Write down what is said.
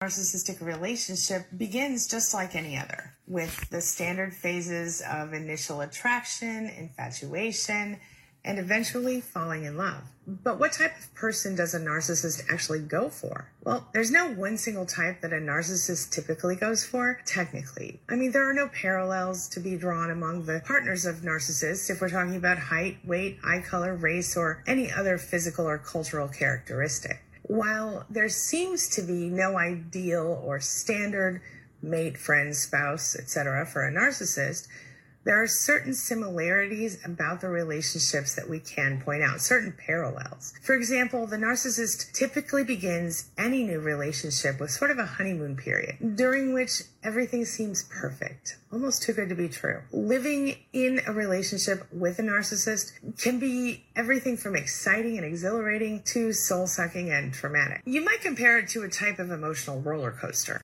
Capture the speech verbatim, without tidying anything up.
Narcissistic relationship begins just like any other, with the standard phases of initial attraction, infatuation, and eventually falling in love. But what type of person does a narcissist actually go for? Well, there's no one single type that a narcissist typically goes for, technically. I mean, there are no parallels to be drawn among the partners of narcissists if we're talking about height, weight, eye color, race, or any other physical or cultural characteristic. While there seems to be no ideal or standard mate, friend, spouse, et cetera for a narcissist, there are certain similarities about the relationships that we can point out, certain parallels. For example, the narcissist typically begins any new relationship with sort of a honeymoon period, during which everything seems perfect, almost too good to be true. Living in a relationship with a narcissist can be everything from exciting and exhilarating to soul-sucking and traumatic. You might compare it to a type of emotional roller coaster.